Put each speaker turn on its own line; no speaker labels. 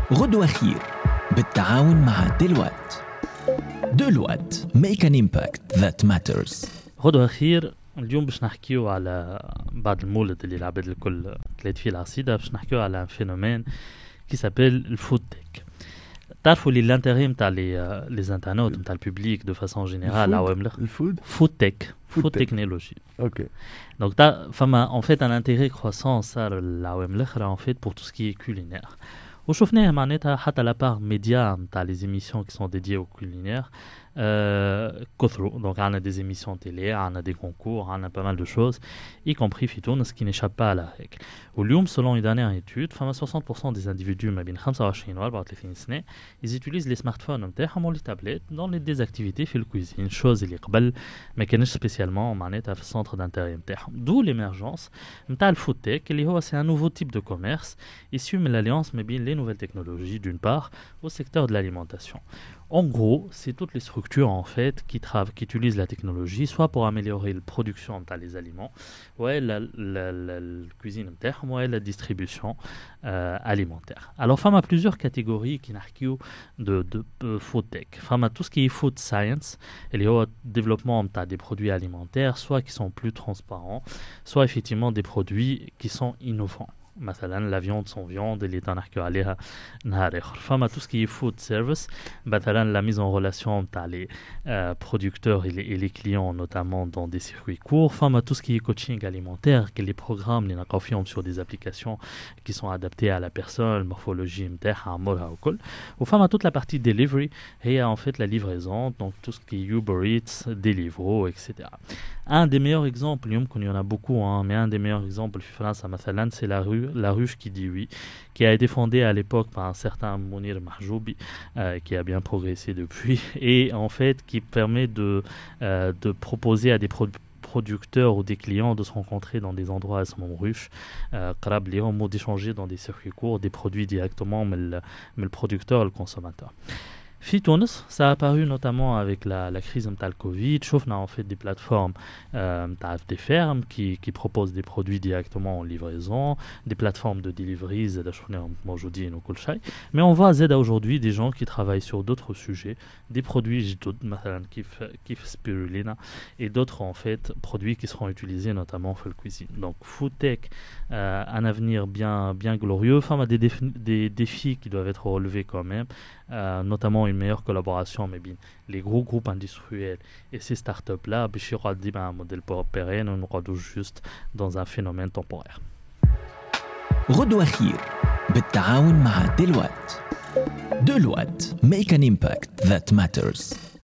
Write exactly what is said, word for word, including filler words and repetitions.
غدوة خير بالتعاون مع ديلوات. ديلوات make an impact that matters.
غدوة خير اليوم باش نحكيو على بعد المولد اللي العباد الكل تلات فيه العصيدة، باش نحكيو على فينومين كي سابيل الفود تك. تعرفوا لي لانتيري نتاع لي لي انترنت نتاع البوبليك دو فاسون جينيرال عوام الاخر
الفود
فود تك فود تكنولوجي.
اوكي
Donc, فما en fait un intérêt croissant صار العوام الأخرى en fait pour tout ce qui est culinaire. وشوفناه معناتها حتى la part média نتاع les émissions qui sont dédiées au culinaire euh, كثروا. Donc, on a des émissions télé, on a des concours, on a pas mal de choses, y compris Fitoun, ce qui n'échappe pas à la règle. Au Lyon, selon une dernière étude, soixante pour cent des individus, mais bien خمسة وعشرين ou trente سنة, ils utilisent les smartphones ou les tablettes dans les des activités في الcuisine, chose اللي قبل ما كانش spécialement معناتها في الcentre d'intérêt نتاعهم. D'où l'émergence نتاع الفود تك اللي هو c'est un nouveau type de commerce issu de l'alliance mais bien les nouvelles technologies d'une part au secteur de l'alimentation. En gros, c'est toutes les structures en fait qui travaillent, qui utilisent la technologie, soit pour améliorer la production des aliments, ouais, la, la, la, la cuisine interne, ouais, la distribution euh, alimentaire. Alors, femme a plusieurs catégories qui n'arrivent de, de, de food tech. Femme a tout ce qui est food science, et le développement des produits alimentaires, soit qui sont plus transparents, soit effectivement des produits qui sont innovants. مثلا la viande sans viande اللي تنحكيو عليها نهار اخر. فما tout ce qui est food service مثلا la mise en relation تاع les euh, producteurs et les, et les clients notamment dans des circuits courts. فما tout ce qui est coaching alimentaire que les programmes اللي نلقاو فيهم sur des applications qui sont adaptées à la personne, morphologie نتاعها عمرها وكل. وفما toute la partie delivery هي en fait la livraison, donc tout ce qui est Uber Eats, Deliveroo, et cetera. Un des meilleurs exemples, il y en a beaucoup, hein, mais un des meilleurs exemples في فرنسا مثلا c'est la rue La Ruche qui dit oui, qui a été fondée à l'époque par un certain Mounir Mahjoubi, euh, qui a bien progressé depuis, et en fait qui permet de, euh, de proposer à des pro- producteurs ou des clients de se rencontrer dans des endroits à ce moment ruche, euh, d'échanger dans des circuits courts des produits directement, mais le, mais le producteur, le consommateur. Fitounes, ça a apparu notamment avec la, la crise de la Covid. On a en fait des plateformes, euh, des fermes qui, qui proposent des produits directement en livraison, des plateformes de delivery, mais on voit Z aujourd'hui des gens qui travaillent sur d'autres sujets, des produits qui spirulina et d'autres en fait produits qui seront utilisés notamment pour la cuisine. Donc food tech, euh, un avenir bien, bien glorieux. Enfin, des, défi- des défis qui doivent être relevés quand même, euh, notamment une meilleure collaboration mais bien les gros groupes industriels et ces startups là باش يقعد un modèle pérenne ونقعدوا juste dans un phénomène temporaire.
غدوة خير بالتعاون مع ديلوات. ديلوات make an impact that matters.